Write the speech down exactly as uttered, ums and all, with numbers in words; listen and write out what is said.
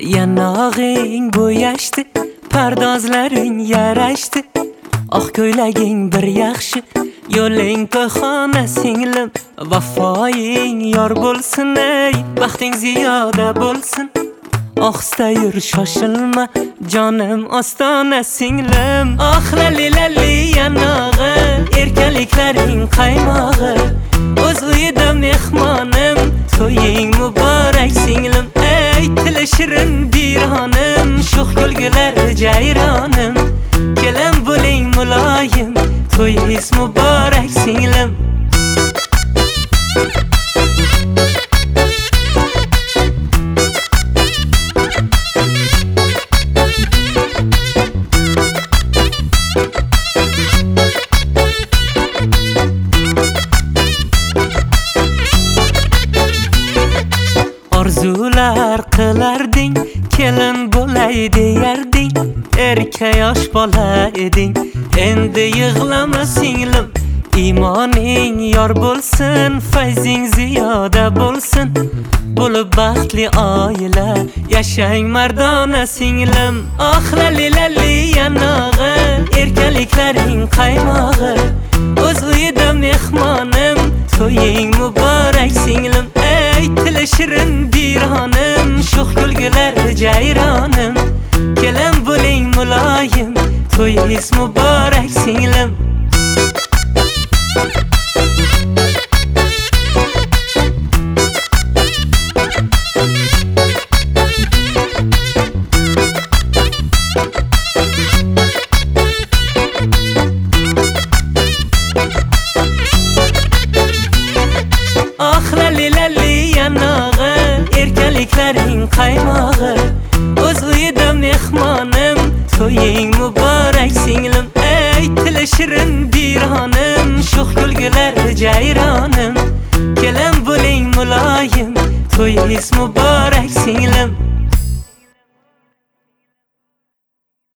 Yanog'ing bo'yashdi, pardozlaring yarashdi. Oq ko'ylaging bir yaxshi, yo'ling to'yxona singlim. Vafoying yor bo'lsin, ey baxting ziyoda bo'lsin. Ohista yur, shoshilma, jonim ostona singlim. Oh lali lali yanog'i, erkaliklaring qaymog'i. O'z uyida mehmonim, to'ying muborak singlim. Ey tili shirin dironim, sho'x kulgular jayronim. Kelin bo'ling muloyim, to'yingiz muborak singlim. Orzular qilarding, kelin bo'lay deyarding. Erka yosh bola eding, endi yig'lama singlim. Iymoning yor bo'lsin, fayzing ziyoda bo'lsin. Bo'lib baxtli oila, yashang mardona singlim. Oh lali lali yanog'i, erkaliklaring qaymog'i. O'z uyida mehmonim, to'ying muborak singlim. Ey tili shirin dironim, sho'x kulgular jayronim. Kelin bo'ling muloyim, to'yingiz muborak singlim. Oh lali lali yanog'i, erkaliklaring qaymog'i. O'z uyida mehmonim, to'ying muborak singlim. Ey tili shirin dironim, sho'x kulgular jayronim. Kelin bo'ling muloyim, to'yingiz muborak singlim.